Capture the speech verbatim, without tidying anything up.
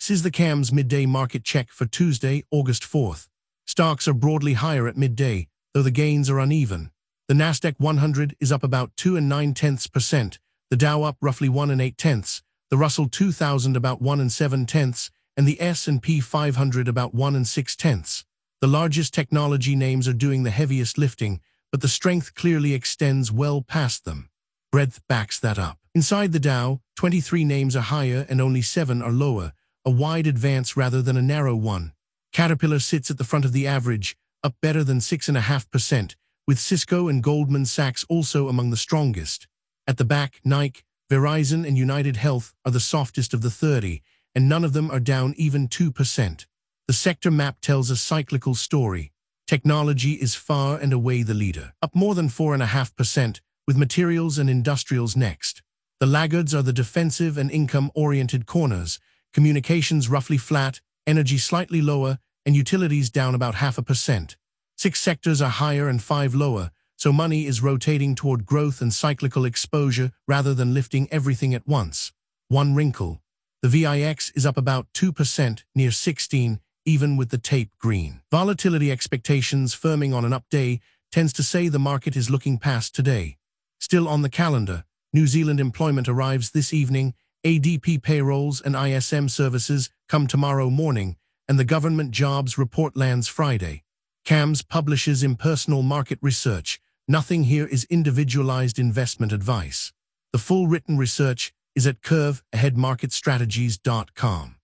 This is the C A M's midday market check for Tuesday, August fourth. Stocks are broadly higher at midday, though the gains are uneven. The Nasdaq one hundred is up about two and nine tenths percent, the Dow up roughly one and eight tenths, the Russell two thousand about one and seven tenths, and the S and P five hundred about one and six tenths. The largest technology names are doing the heaviest lifting, but the strength clearly extends well past them. Breadth backs that up. Inside the Dow, twenty-three names are higher and only seven are lower, a wide advance rather than a narrow one. Caterpillar sits at the front of the average, up better than six point five percent, with Cisco and Goldman Sachs also among the strongest. At the back, Nike, Verizon and United Health are the softest of the thirty, and none of them are down even two percent. The sector map tells a cyclical story. Technology is far and away the leader, up more than four point five percent, with materials and industrials next. The laggards are the defensive and income-oriented corners, communications roughly flat, energy slightly lower, and utilities down about half a percent. Six sectors are higher and five lower, so money is rotating toward growth and cyclical exposure rather than lifting everything at once. One wrinkle. The V I X is up about two percent, near sixteen, even with the tape green. Volatility expectations firming on an up day tends to say the market is looking past today. Still on the calendar, New Zealand employment arrives this evening, A D P payrolls and I S M services come tomorrow morning, and the government jobs report lands Friday. C A Ms publishes impersonal market research. Nothing here is individualized investment advice. The full written research is at curve ahead market strategies dot com.